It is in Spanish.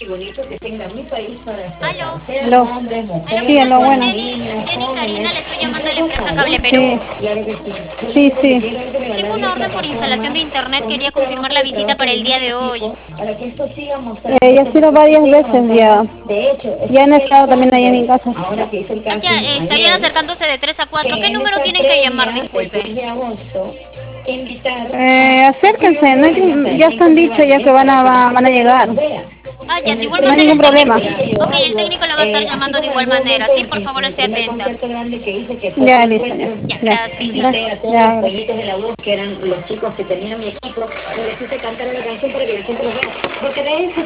bonito que tenga mi país para Aló, expresarse. Aló. Hombres, aló, Sí, ¿qué tal? aló, mujeres, Con bueno. Jenny, niños, Jenny jóvenes, Karina, le estoy llamando entre a la otros empresa palos. Cable Sí, Perú. Claro que sí. Yo lo sí, único que sí. quiero es Tengo regalarle una orden por instalación plataformas de internet, con quería un confirmar programa la de visita trabajo para de el día más de equipo hoy. para que esto siga mostrando Ya he este sido negocio varias siga veces avanzando. ya. De hecho, Ya han está estado también ahí en pensando, mi casa. ahora que hizo el Ah, ya, casting estarían ayer, acercándose de 3 a 4. ¿Qué que en número esta tienen que llamar? previa del 3 Disculpe. de agosto, invitar Acérquense, no hay ya están que dicho ya que van a llegar. No vea. Ah, ya, de igual hay manera ningún el técnico. problema. Ok, el técnico la va a estar Así llamando de como en igual algún manera. momento Sí, por favor, el esté primer atenta. concierto grande que hice, que fue Ya, tu listo, encuentro, Ya, ya. gracias. invité a todos los Ya, gracias. pollitos de la voz, que eran los chicos que tenía mi equipo, y les hice cantar la canción para que la gente lo vea. Porque de eso